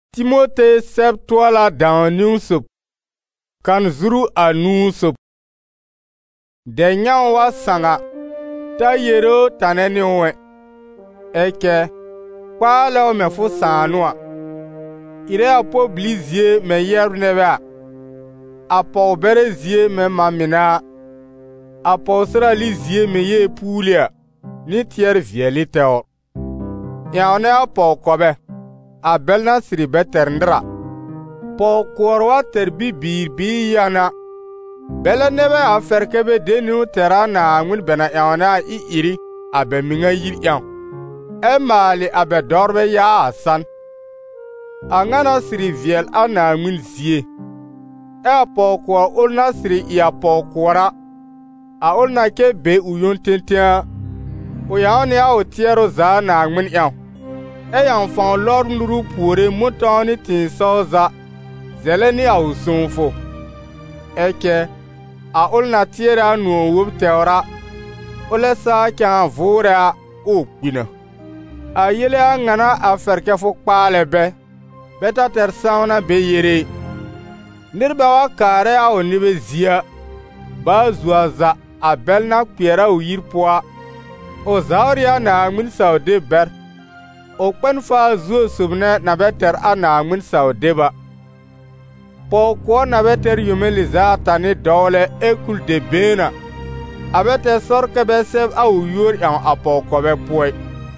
Timote sɛb toa la dãon niŋsb, kan zuru a nuusb. De nyão wa sãŋa, t'a yero tane ne wẽ. Eke, kpaalɛo me fo sãanu wã. Ire a po bili zie me yɛrb nebe a pɔgbɛrɛ zie me ma mina, a pɔgsarali zie me yee puulia, ne tɩɛr viɛli tɛoor. Yão ne a pɔg-kɔbɛ, a bɛl na sɩrɩ bɛ tɛr ndɩra. Pɔg-koɔr wa tɛr bibiir bii yana, bɛlɛ nebe a fɛr kɛ bɛ de ne tɛr a Naaŋmen bɛ na ƴãw ne a ɩ-ɩrɩ a bɛ miŋa yir ƴãw, ɛ maale a bɛ dɔrbɛ yaa a san. A ŋa na sɩrɩ viɛl a Naaŋmen zie, ɛ a pɔg-koɔr ol na sɩrɩ ɩ a pɔg-koɔra, a ol na kɛ be o yon tẽtẽa, o yãw ne a o tɩɛro zaa Naaŋmen ƴãw, ɛ yãw fãw lɔrb nuru puore motõo ne tẽnsao za, zɛlɛ ne a o sõofo. Ɛkɛ, a ol na tɩɛrɛ a noog wob tɛoora, o lɛ saa kãa vʋʋrɛ a o kpina. A yele a ŋana a fɛr kɛ fo kpaalɛ bɛ ta tɛr sãona be yere. Nirba wa kaarɛ a o nebe zia, baa zuwa za a bɛl na kpeɛr a o yir pʋga, o zaoor ya Naaŋmen saoodeb bɛr. O kpɛn faa zuo sobnɛ na bɛ tɛr a Naaŋmen saoodeba. Pɔg-koɔ na bɛ tɛr yome zaa tane dɔɔlɛ ɛ kul de beena, a bɛ tɛ sɔr kɛ bɛ sɛb a o yoor ƴãw a pɔg-kɔbɛ pʋɛ.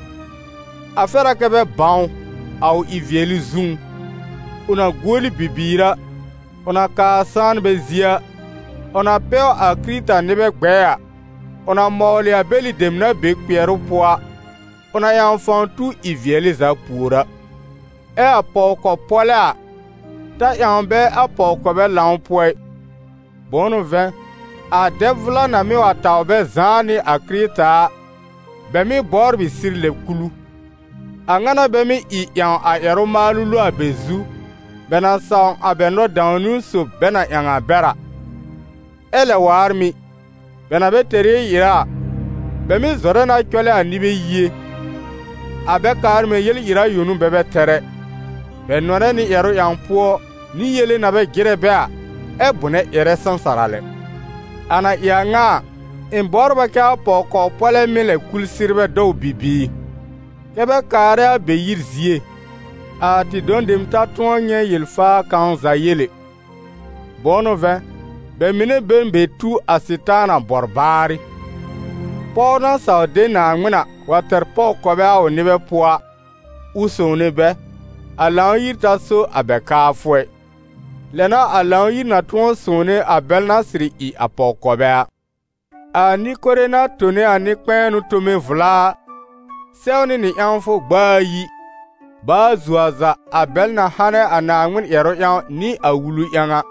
A fɛra kɛ bɛ bãw a o ɩ-viɛli zuŋ, o na guoli bibiira, o na kaa sãanbɛ zia, o na pɛo a Kirita nebe gbɛɛ, o na mɔɔle a beli dem na be kpeɛrʋ pʋga, o na yãw fãw tu ɩ-viɛli za puora. Ɛ a pɔg-kɔ-pɔlɛ t'a ƴãw bɛ a pɔg-kɔbɛ lãw pʋɛ. Bõn vẽ, a dɛb-vʋla na me wa tao bɛ zãag ne a Kirita, bɛ me bɔɔr bɩ sɩr lɛb kulu. A ŋana bɛ me ɩ ƴãw a ƴɛrʋ-maalulu a bɛ zu, bɛ na saoŋ a bɛ nɔ-dãon niŋsb bɛ na ƴãŋ a bɛra. Ɛlɛ waar mi, bɛ na bɛ tɛr ye yɩra, bɛ me zɔrɛ na kyɔlɛ a nibe yie. A bɛ kaar me yel-ɩra yonu bɛ bɛ tɛrɛ. Bɛ nɔnɛ ne ƴɛrʋ ƴãw pʋɔ ne yele na bɛ gɩrɛ bɛ ɛ bʋnɛ ƴɛrɛ sãnsara lɛ. A na ɩ a ŋa, n bɔrbã kɛ a pɔg-kɔg-pɔlɛ me la kul-sɩrbɛ dɔw bibiir, kɛ bɛ kaarɛ a bɛ yir zie, a tɩ dõndem t'a tõog yẽ yel-faa kão za yele. Bõn vẽ, bɛ mine ben be tu a Sɩtaana bɔr baare. Pɔg na sao de Naaŋmena wa tɛr pɔg-kɔbɛ a o nebɛ pʋga, o sõone bɛ, a lãw-yir t'a so a bɛ kaafʋɛ. Lɛna a lãw-yir na tõog sõone a bɛl na sɩrɩ ɩ a pɔg-kɔbɛ a. A Nikore na tone a ne-kpɛɛnu tome vʋla, sɛoone ne ƴãw fo gbaa ayi, baa zuwa za a bɛl na hanɛ a Naaŋmen ƴɛrʋ ƴãw ne a wulu ƴãŋa.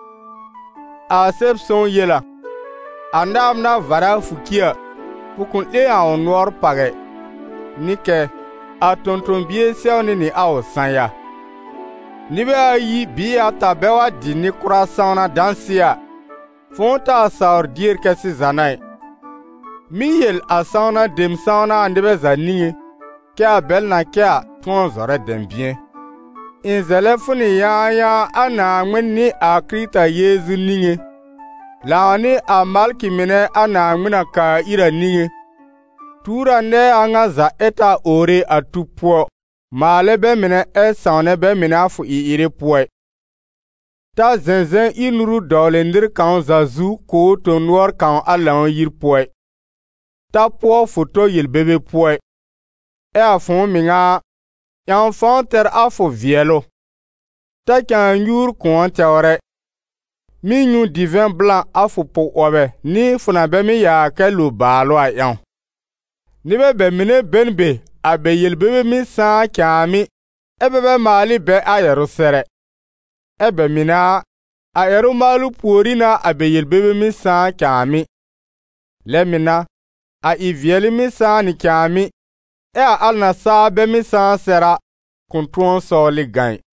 A sɛb sõng yela, a naam na vara a fukia, pʋkẽ ɗe a o noɔr pagɛ, ne kɛ, a tõn-tõn-bie sɛoone ne a o sãya. Nebe ayi bii ata bɛ wa di ne-kʋra sãona dãnsɩa, fõo taa saoor dier kɛ sɩ zanai. Mi yel a sãona dem sãona a nebɛ za niŋe, kɛ a bɛl na kɛ a tõog zɔrɛ dẽmbɩẽ. N zɛlɛ fo ne yãag-yãag a Naaŋmen ne a Kirita Yeezu niŋe, lãw ne a malkɩ mine a Naaŋmena kaa ira niŋe, tuura nɛɛ a ŋa za ɛ t'a oore a tu pʋɔ, maale bɛ mine ɛ sãonɛ bɛ mine a fo ɩ-ɩrɩ pʋɛ. T'a zẽzẽ ɩ nuru dɔɔle ndir kão za zu k'o tʋm noɔr kão a lãw-yir pʋɛ. T'a pʋɔ fo tɔ yel-bebe pʋɛ. Ɛ a fõo meŋa, ƴãw fãw tɛr a fo vɩɛlo. T'a kãa nyuur kõɔ tɛoorɛ. Mi nyu divin blanc a fo pʋg-'wɔbɛ ne fo na bɛ me yaa kɛ lo-baalʋ a ƴãw. Nebɛ bɛ mine ben be a bɛ yel-bebe me sãag kãame, ɛ bɛ bɛ maale bɛ a ƴɛrʋ-sɛrɛ. Ɛ bɛ mina, a ƴɛrʋ-maalu puori na a bɛ yel-bebe me sãag kãame. Lɛ mina, a ɩ-viɛli me sãag ne kãame, ɛ a al na saa bɛ me sãag sɛra, kõn tõog sɔɔle gãe.